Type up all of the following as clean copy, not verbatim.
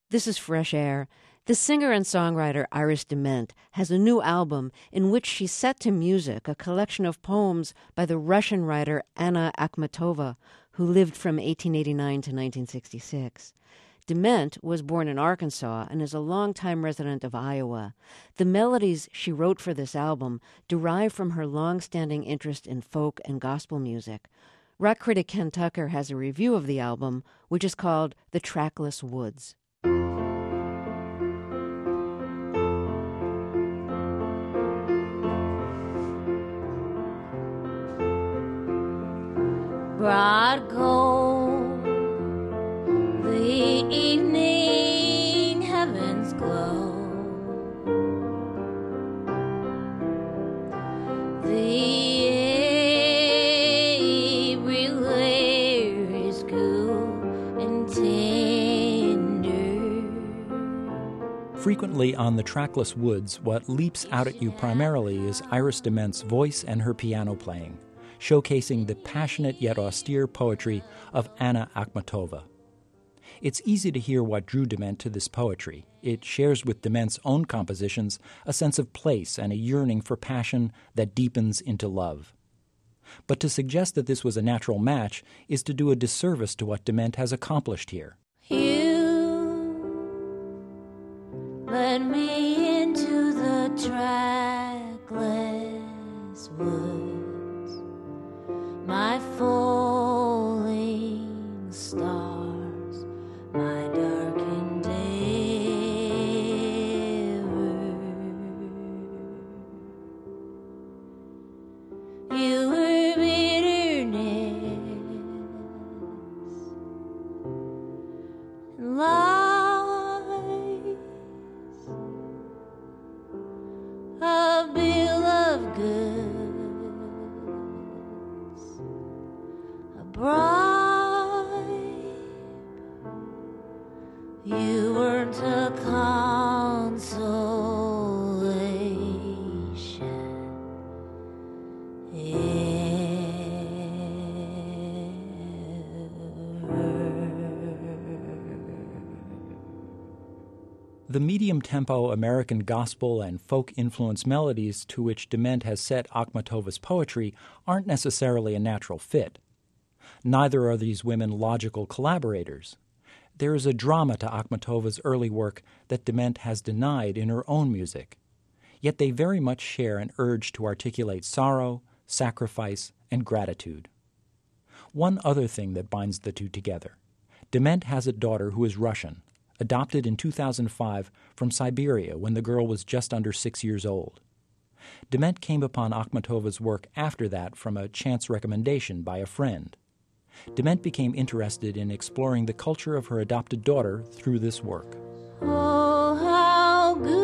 This is Fresh Air. The singer and songwriter Iris DeMent has a new album in which she set to music a collection of poems by the Russian writer Anna Akhmatova, who lived from 1889 to 1966. DeMent was born in Arkansas and is a longtime resident of Iowa. The melodies she wrote for this album derive from her long-standing interest in folk and gospel music. Rock critic Ken Tucker has a review of the album, which is called The Trackless Woods. Broad gold, the evening heavens glow. The every air is cool and tender. Frequently on The Trackless Woods, what leaps out at you primarily is Iris DeMent's voice and her piano playing, showcasing the passionate yet austere poetry of Anna Akhmatova. It's easy to hear what drew DeMent to this poetry. It shares with DeMent's own compositions a sense of place and a yearning for passion that deepens into love. But to suggest that this was a natural match is to do a disservice to what DeMent has accomplished here. You led me into the trackless woods, my falling stars, my darkened ever. You were bitterness and lies, a bill of goods, a bribe. You weren't a The medium-tempo American gospel and folk-influenced melodies to which DeMent has set Akhmatova's poetry aren't necessarily a natural fit. Neither are these women logical collaborators. There is a drama to Akhmatova's early work that DeMent has denied in her own music. Yet they very much share an urge to articulate sorrow, sacrifice, and gratitude. One other thing that binds the two together. DeMent has a daughter who is Russian, adopted in 2005 from Siberia when the girl was just under 6 years old. DeMent came upon Akhmatova's work after that from a chance recommendation by a friend. DeMent became interested in exploring the culture of her adopted daughter through this work. Oh, how good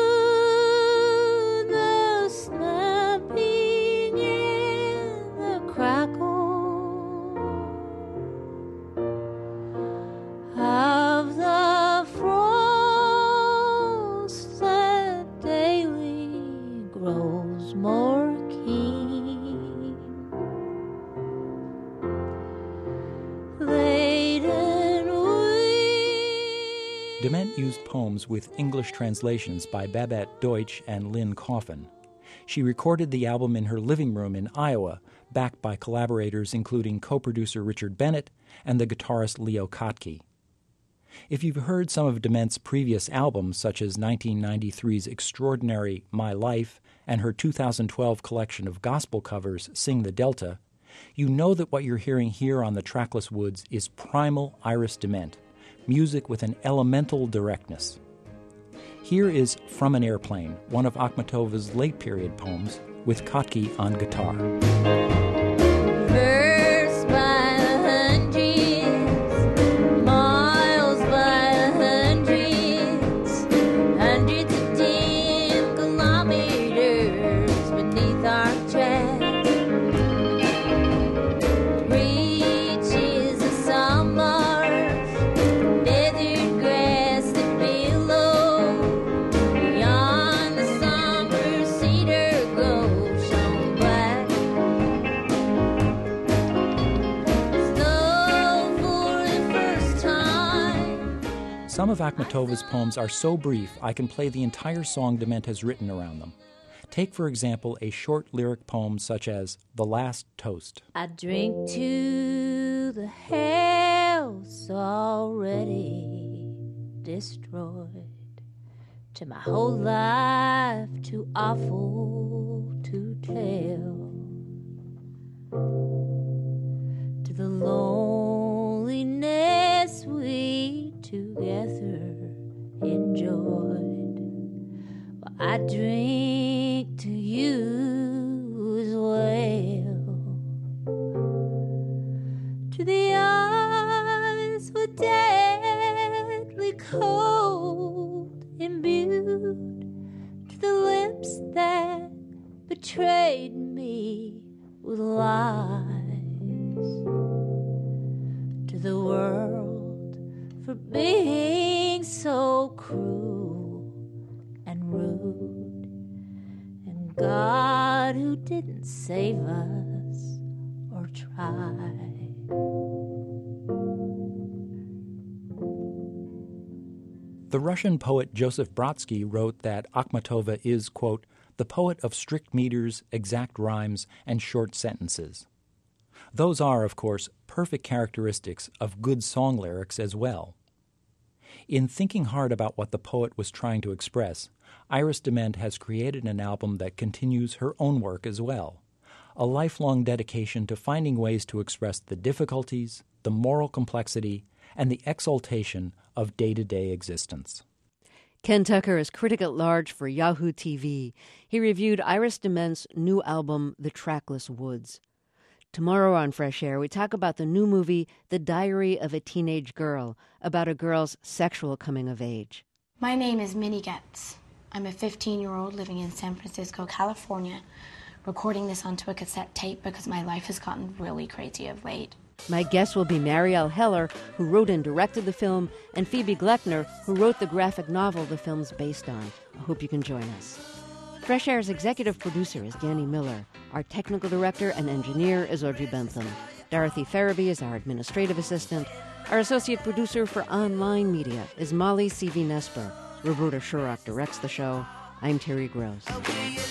the snapping and the crackle of the frost that daily grows more keen. DeMent used poems with English translations by Babette Deutsch and Lynn Coffin. She recorded the album in her living room in Iowa, backed by collaborators including co-producer Richard Bennett and the guitarist Leo Kottke. If you've heard some of DeMent's previous albums, such as 1993's extraordinary My Life and her 2012 collection of gospel covers, Sing the Delta, you know that what you're hearing here on The Trackless Woods is primal Iris DeMent, music with an elemental directness. Here is From an Airplane, one of Akhmatova's late-period poems, with Kottke on guitar. Verse by the hundreds, miles by the hundreds, hundreds of 10 kilometers beneath our track. Reaches the summers, desert grass that billow, beyond the somber cedar grove shone black. Some of Akhmatova's poems are so brief I can play the entire song Dement has written around them. Take, for example, a short lyric poem such as The Last Toast. I drink to the house already destroyed, to my whole life too awful to tell, to the loneliness we together enjoyed. Well, I drink to you as well, to the eyes were deadly cold, imbued, to the lips that betrayed me with lies, to the world for being so cruel and rude, and God who didn't save us or try. The Russian poet Joseph Brodsky wrote that Akhmatova is, quote, the poet of strict meters, exact rhymes, and short sentences. Those are, of course, perfect characteristics of good song lyrics as well. In thinking hard about what the poet was trying to express, Iris Dement has created an album that continues her own work as well, a lifelong dedication to finding ways to express the difficulties, the moral complexity, and the exaltation of day-to-day existence. Ken Tucker is critic at large for Yahoo TV. He reviewed Iris Dement's new album, The Trackless Woods. Tomorrow on Fresh Air, we talk about the new movie, The Diary of a Teenage Girl, about a girl's sexual coming of age. My name is Minnie Getz. I'm a 15-year-old living in San Francisco, California, recording this onto a cassette tape because my life has gotten really crazy of late. My guests will be Marielle Heller, who wrote and directed the film, and Phoebe Gleckner, who wrote the graphic novel the film's based on. I hope you can join us. Fresh Air's executive producer is Danny Miller. Our technical director and engineer is Audrey Bentham. Dorothy Farabee is our administrative assistant. Our associate producer for online media is Molly C.V. Nesper. Roberta Shurrock directs the show. I'm Terry Gross.